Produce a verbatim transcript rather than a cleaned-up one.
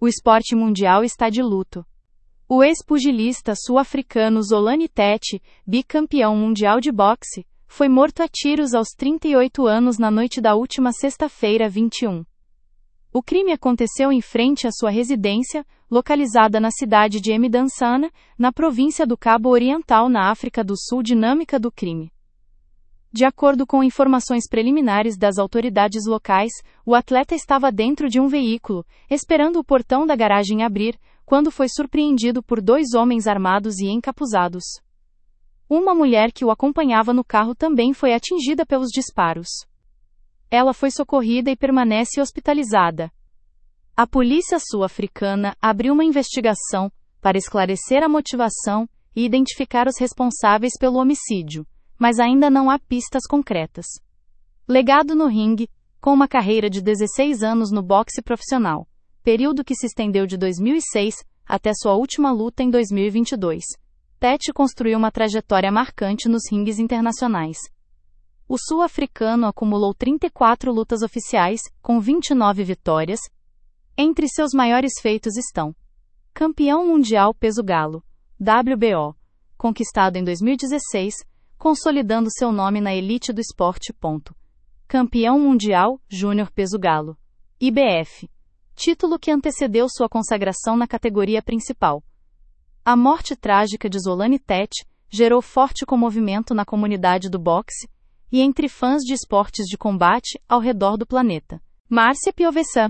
O esporte mundial está de luto. O ex-pugilista sul-africano Zolani Tete, bicampeão mundial de boxe, foi morto a tiros aos trinta e oito anos na noite da última sexta-feira, vinte e um. O crime aconteceu em frente à sua residência, localizada na cidade de Mdansana, na província do Cabo Oriental, na África do Sul. Dinâmica do crime. De acordo com informações preliminares das autoridades locais, o atleta estava dentro de um veículo, esperando o portão da garagem abrir, quando foi surpreendido por dois homens armados e encapuzados. Uma mulher que o acompanhava no carro também foi atingida pelos disparos. Ela foi socorrida e permanece hospitalizada. A polícia sul-africana abriu uma investigação para esclarecer a motivação e identificar os responsáveis pelo homicídio, mas ainda não há pistas concretas. Legado no ringue, com uma carreira de dezesseis anos no boxe profissional, período que se estendeu de dois mil e seis até sua última luta em dois mil e vinte e dois. Tete construiu uma trajetória marcante nos ringues internacionais. O sul-africano acumulou trinta e quatro lutas oficiais, com vinte e nove vitórias. Entre seus maiores feitos estão: campeão mundial peso galo, W B O, conquistado em dois mil e dezesseis, consolidando seu nome na elite do esporte. Campeão mundial júnior peso galo, I B F, título que antecedeu sua consagração na categoria principal. A morte trágica de Zolani Tete gerou forte comovimento na comunidade do boxe e entre fãs de esportes de combate ao redor do planeta. Márcia Piovesan,